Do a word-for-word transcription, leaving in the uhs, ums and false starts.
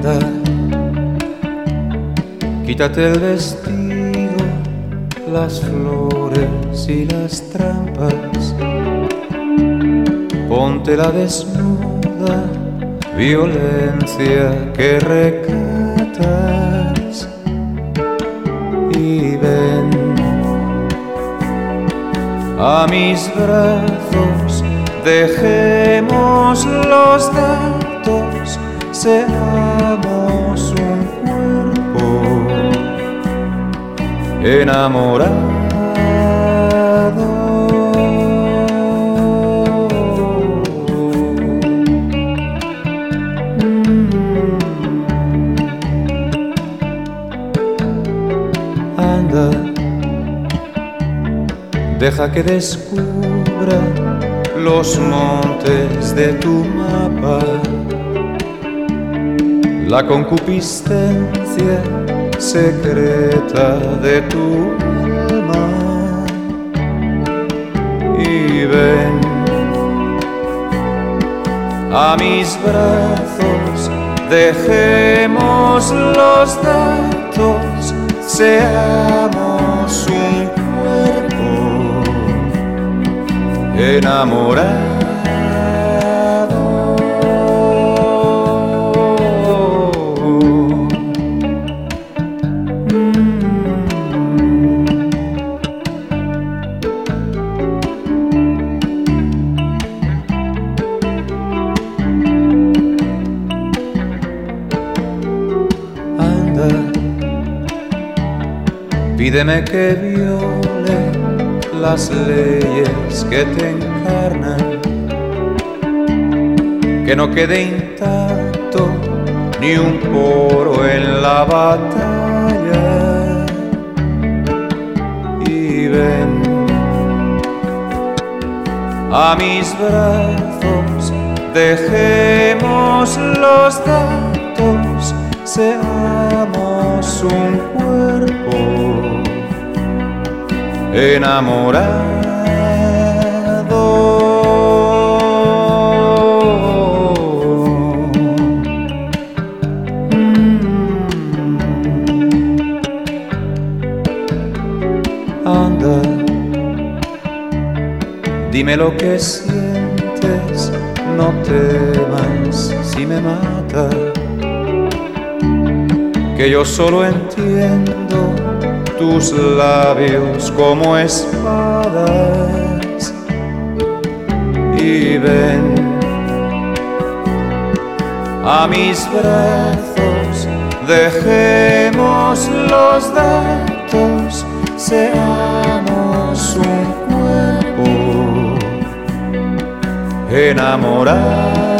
Anda, quítate el vestido, las flores y las trampas, ponte la desnuda violencia que recatas y ven a mis brazos, dejemos los datos, seamos un cuerpo enamorado. Anda, deja que descubra los montes de tu mapa, la concupiscencia secreta de tu alma, y ven a mis brazos, dejemos los datos, seamos un cuerpo enamorado. Pídeme que viole las leyes que te encarnan, que no quede intacto ni un poro en la batalla, y ven a mis brazos, dejemos los datos, seamos un cuerpo enamorado. Anda, dime lo que sientes, no temas si me mata, que yo solo entiendo tus labios como espadas, y ven a mis brazos, dejemos los datos, seamos un cuerpo enamorado.